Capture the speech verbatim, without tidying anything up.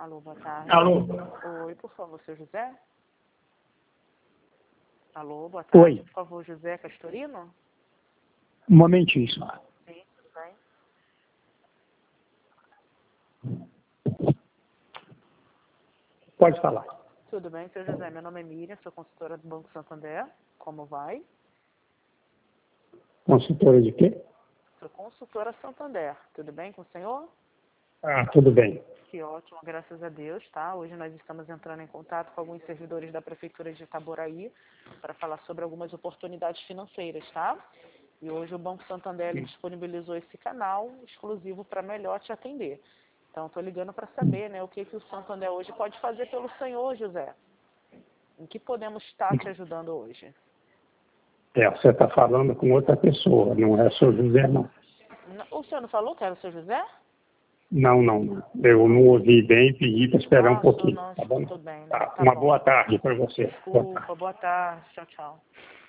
Alô, boa tarde. Alô? Oi, por favor, seu José? Alô, boa tarde. Oi. Por favor, José Castorino? Um momentinho só. Sim, tudo bem. Pode falar. Tudo bem, seu José. Meu nome é Miriam, sou consultora do Banco Santander. Como vai? Consultora de quê? Sou consultora Santander. Tudo bem com o senhor? Ah, tudo bem. Que ótimo, graças a Deus, tá? Hoje nós estamos entrando em contato com alguns servidores da Prefeitura de Itaboraí para falar sobre algumas oportunidades financeiras, tá? E hoje o Banco Santander ele disponibilizou esse canal exclusivo para melhor te atender. Então, estou ligando para saber, né, o que, que o Santander hoje pode fazer pelo senhor, José. Em que podemos estar te ajudando hoje? É, você está falando com outra pessoa, não é seu José, não. O senhor não falou que era o seu José? Não, não, não. Eu não ouvi bem e pedi para esperar Ah, um o senhor pouquinho, não tá bom? escutou bem, né? Tá. Tá Uma bom. boa tarde para você. Boa tarde. Desculpa, boa tarde. Tchau, tchau.